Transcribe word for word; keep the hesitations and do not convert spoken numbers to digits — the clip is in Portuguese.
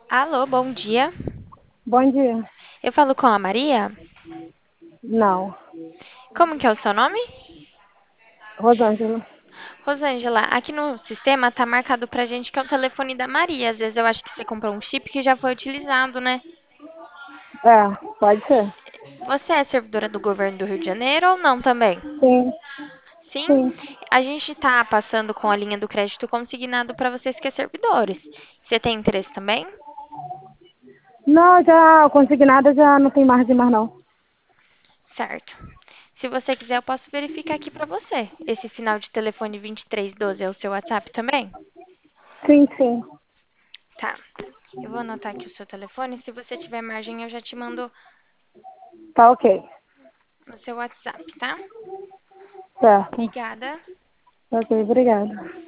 Alô, bom dia. Bom dia. Eu falo com a Maria? Não. Como que é o seu nome? Rosângela. Rosângela, aqui no sistema tá marcado pra gente que é o telefone da Maria. Às vezes eu acho que você comprou um chip que já foi utilizado, né? É, pode ser. Você é servidora do governo do Rio de Janeiro ou não também? Sim, Sim? sim. A gente tá passando com a linha do crédito consignado para vocês que é servidores. Você tem interesse também? Não, já consignada já não tem margem mais não. Certo. Se você quiser, eu posso verificar aqui pra você. Esse final de telefone vinte e três doze é o seu WhatsApp também? Sim, sim. Tá. Eu vou anotar aqui o seu telefone. Se você tiver margem, eu já te mando Tá ok. no seu WhatsApp, tá? Certo. Obrigada. Ok, obrigada.